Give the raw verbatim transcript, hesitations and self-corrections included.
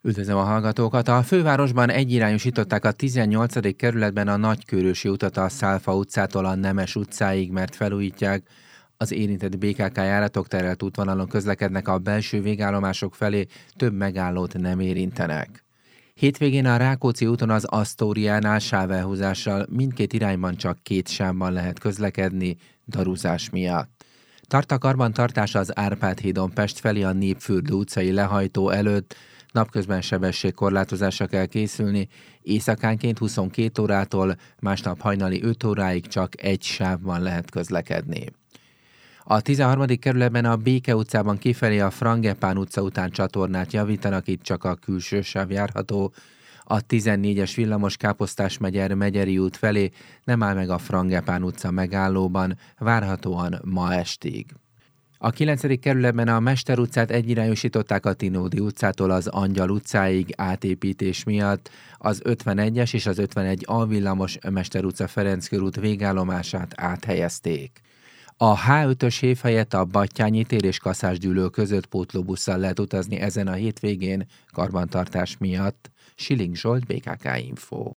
Üdvözlöm a hallgatókat! A fővárosban egyirányosították a tizennyolcadik kerületben a Nagykőrösi utat a Szálfa utcától a Nemes utcáig, mert felújítják. Az érintett bé ká ká járatok terelt útvonalon közlekednek, a belső végállomások felé több megállót nem érintenek. Hétvégén a Rákóczi úton az Asztóriánál sávelhúzással mindkét irányban csak két sávban lehet közlekedni, daruzás miatt. Tart a karbantartás az Árpád hídon Pest felé a Népfürdő utcai lehajtó előtt, napközben sebességkorlátozásra kell készülni, éjszakánként huszonkét órától, másnap hajnali öt óráig csak egy sávban lehet közlekedni. A tizenharmadik kerületben a Béke utcában kifelé a Frangepán utca után csatornát javítanak, itt csak a külső sáv járható. A tizennégyes villamos Káposztás megyer Megyeri út felé nem áll meg a Frangepán utca megállóban, várhatóan ma estig. A kilencedik kerületben a Mester utcát egyirányosították a Tinódi utcától az Angyal utcáig átépítés miatt, az ötvenegyes és az ötvenegy A villamos Mester utca Ferenc körút végállomását áthelyezték. A há ötös hév helyett a Battyányi tér és Kaszásgyűlő között pótlóbusszal lehet utazni ezen a hétvégén karbantartás miatt. Siling Zsolt, bé ká ká Info.